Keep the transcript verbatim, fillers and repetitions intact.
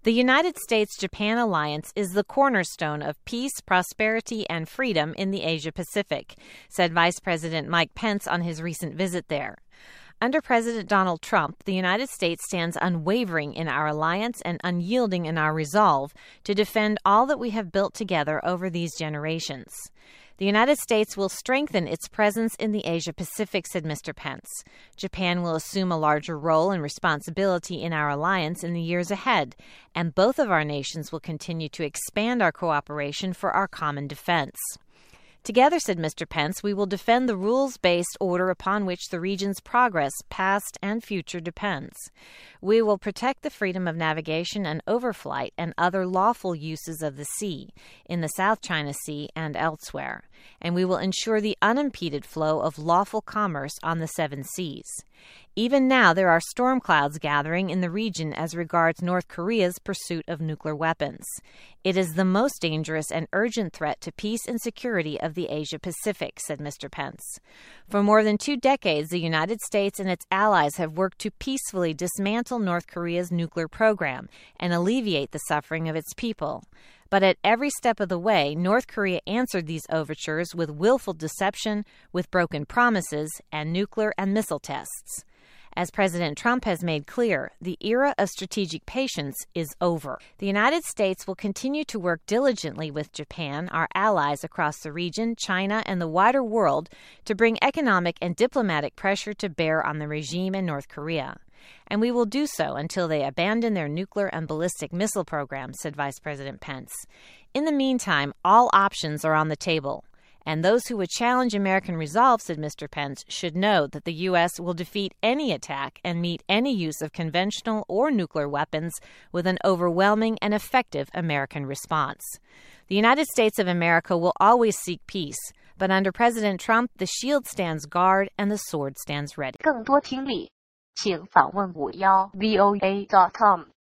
The United States-Japan alliance is the cornerstone of peace, prosperity, and freedom in the Asia-Pacific, said Vice President Mike Pence on his recent visit there. Under President Donald Trump, the United States stands unwavering in our alliance and unyielding in our resolve to defend all that we have built together over these generations. The United States will strengthen its presence in the Asia-Pacific, said Mister Pence. Japan will assume a larger role and responsibility in our alliance in the years ahead, and both of our nations will continue to expand our cooperation for our common defense. Together, said Mister Pence, we will defend the rules-based order upon which the region's progress, past and future, depends. We will protect the freedom of navigation and overflight and other lawful uses of the sea, in the South China Sea and elsewhere, and we will ensure the unimpeded flow of lawful commerce on the seven seas. Even now, there are storm clouds gathering in the region as regards North Korea's pursuit of nuclear weapons. It is the most dangerous and urgent threat to peace and security of the Asia-Pacific, said Mister Pence. For more than two decades, the United States and its allies have worked to peacefully dismantle North Korea's nuclear program and alleviate the suffering of its people. But at every step of the way, North Korea answered these overtures with willful deception, with broken promises, and nuclear and missile tests. As President Trump has made clear, the era of strategic patience is over. The United States will continue to work diligently with Japan, our allies across the region, China, and the wider world to bring economic and diplomatic pressure to bear on the regime in North Korea. And we will do so until they abandon their nuclear and ballistic missile programs, said Vice President Pence. In the meantime, all options are on the table. And those who would challenge American resolve, said Mister Pence, should know that the U S will defeat any attack and meet any use of conventional or nuclear weapons with an overwhelming and effective American response. The United States of America will always seek peace, but under President Trump, the shield stands guard and the sword stands ready. 更多听力，请访问五幺 V O A dot com。